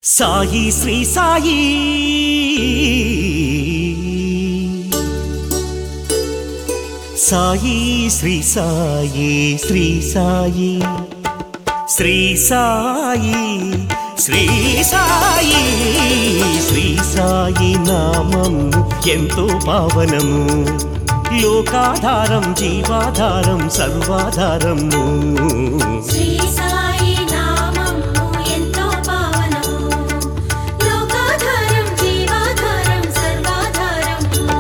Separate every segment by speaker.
Speaker 1: సాయి శ్రీ సాయి సాయి శ్రీ సాయి శ్రీ సాయి శ్రీ సాయి శ్రీ సాయి శ్రీ సాయి నామం ఎంతో పావనము లోకాధారం జీవాధారం సర్వాధారము
Speaker 2: శ్రీ సాయి నామం ఎంతో పావనము లోకాధారం జీవాధారం సర్వాధారం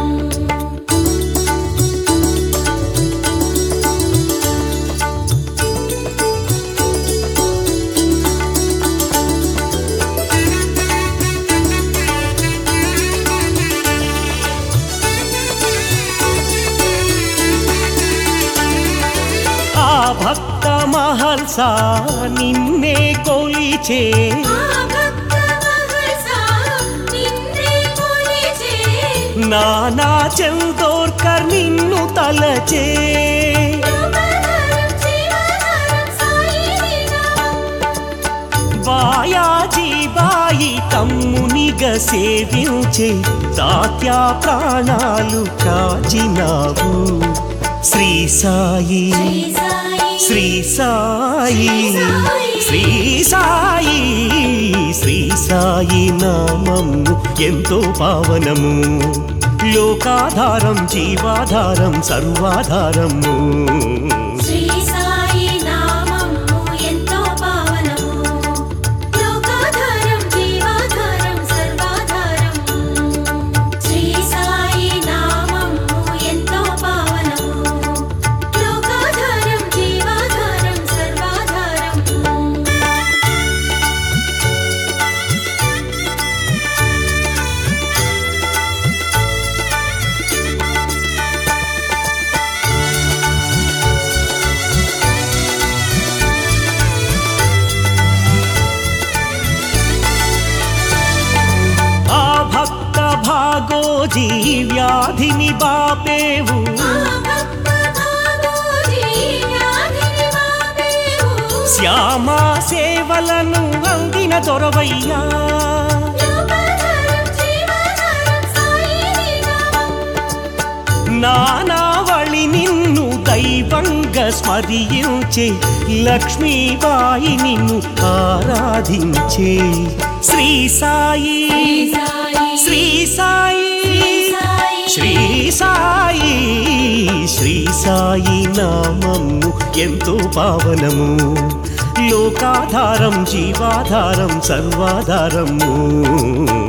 Speaker 1: భక్త మహల్సా నిన్నే కొలిచే నానా చందోర్కర్ నిన్ను తలచే బాయాజీ బాయి తమ్మునిగ సేవించే తాత్యా ప్రాణాలు కాచినావు శ్రీ సాయి శ్రీ సాయి శ్రీ సాయి శ్రీ సాయి నామం ఎంతో పావనము లోకాధారం జీవాధారం సర్వాధారము
Speaker 2: శ్రీ సాయి నామం ఎంతో పావనము లోకాధారం జీవాధారం సర్వాధారం శ్రీ సాయి నామం ఎంతో పావనము లోకాధారం జీవాధారం సర్వాధారం
Speaker 1: భాగోజీ వ్యాధిని బాపేవు శ్యామా సేవలను అందిన దొరవయ్యా నానావళి నిన్ను దైవంగా స్మరించే లక్ష్మీబాయి నిన్ను ఆరాధించే శ్రీ సాయి శ్రీ సాయి శ్రీ సాయి శ్రీ సాయి నామము ఎంతో పావనము లోకాధారం జీవాధారం సర్వాధారము